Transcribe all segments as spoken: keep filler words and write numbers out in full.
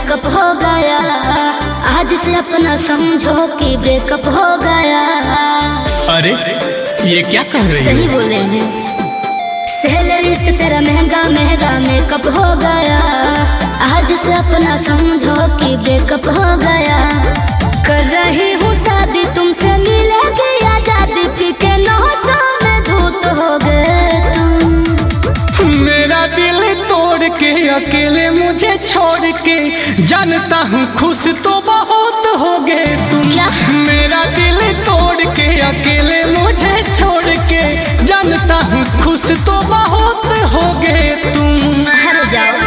Makeup हो गया। आज से अपना समझो कि ब्रेकअप हो गया। अरे ये क्या कह रही सही बोले हैं, सैलरी से तेरा महंगा महंगा मेकअप हो गया। आज से अपना समझो कि ब्रेकअप हो गया। कर रही हूँ शादी तुमसे मिलेगी आजादी, पी के नौसा में धूत हो गए तुम। मेरा दिल तोड़ के अकेले मुझे छोड़ के, जानता हूँ खुश तो बहुत हो गए तुम। क्या? मेरा दिल तोड़ के अकेले मुझे छोड़ के, जानता हूँ खुश तो बहुत हो गए तुम। हर जाओ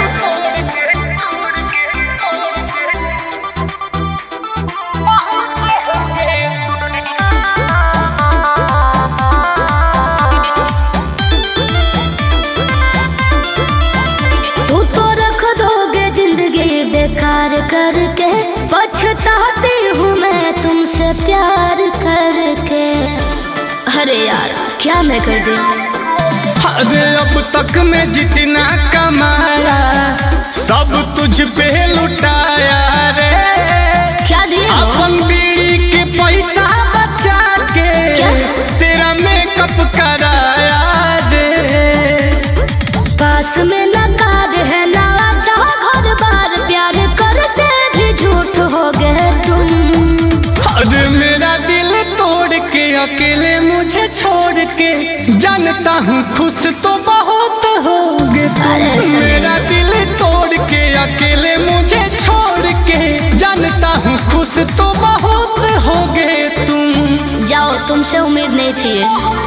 बेकार करके, पछताती हूँ मैं तुमसे प्यार करके। अरे यार क्या मैं कर दूं? अरे अब तक मैं जितना कमाया सब तुझ पे लुटाया रे। क्या दिया? अपन बीड़ी के पैसा बचा के क्या? तेरा मेकअप कराया रे। पास में नकार है ना अच्छा घर बार, प्यार करते भी झूठ हो गए तुम। अरे मेरा दिल तोड़ के अकेले मुझे छोड़ के, जानता हूँ खुश तो बहुत हो गए तुम। मेरा दिल तोड़ के अकेले मुझे छोड़ के, जानता हूँ खुश तो बहुत हो गए तुम। जाओ, तुमसे उम्मीद नहीं थी।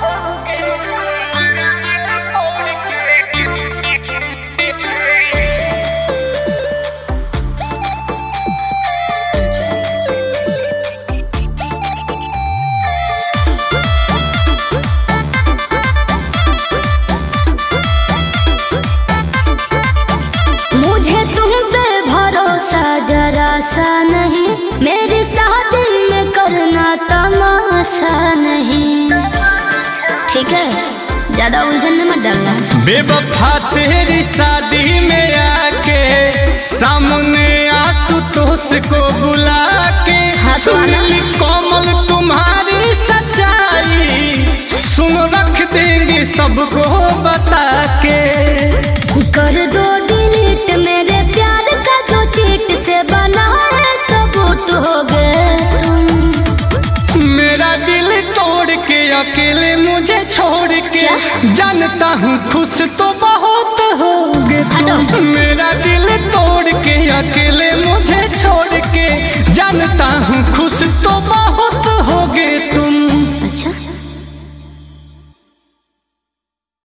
जरा सा नहीं मेरी शादी में करना तमाशा नहीं, ठीक है? ज्यादा उलझन में मत डालना। बेवफा तेरी शादी में आके, सामने आशुतोष को बुला के, हाँ तो नीली कोमल तुम्हारी सच्चाई सुन रख देंगे सबको बता के। कर दो डिलीट मेरे प्यार का जो चीट से बना है सबूत हो गए तुम। मेरा दिल तोड़ के अकेले मुझे छोड़ के, जानता हूँ खुश तो बहुत हो गए तुम। मेरा दिल तोड़ के अकेले मुझे छोड़ के, जानता हूँ खुश तो बहुत